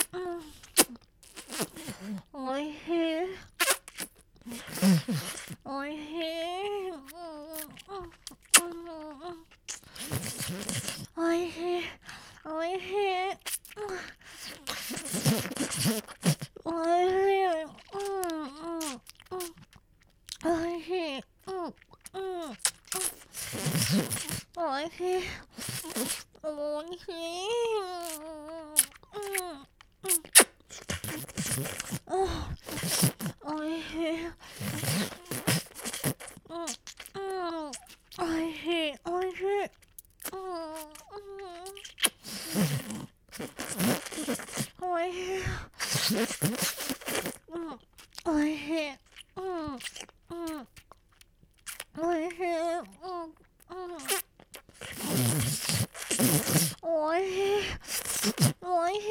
おいしい。おいしい。おいしい。おいしい。おいしい。おいしい。おいしい。おいしい。おいしい。おいしい。おいしい。おいしい。おいしい。おいしい。おいしい。おいしい。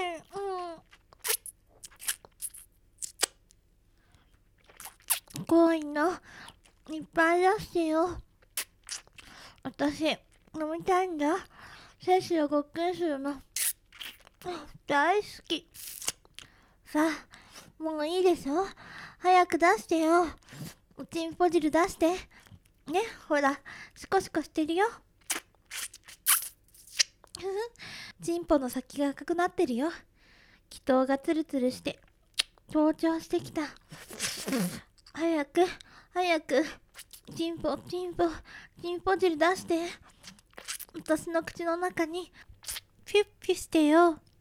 こういうのいっぱい出してよ。私飲みたいんだ。摂取をごっくんするの大好き。さあ、もういいでしょ。早く出してよ。おちんぽ汁出してね。ほら、シコシコしてるよ。ちんぽの先が赤くなってるよ。気筒がツルツルして登場してきた。早く早く、チンポ汁出して。私の口の中にピュッピュしてよ。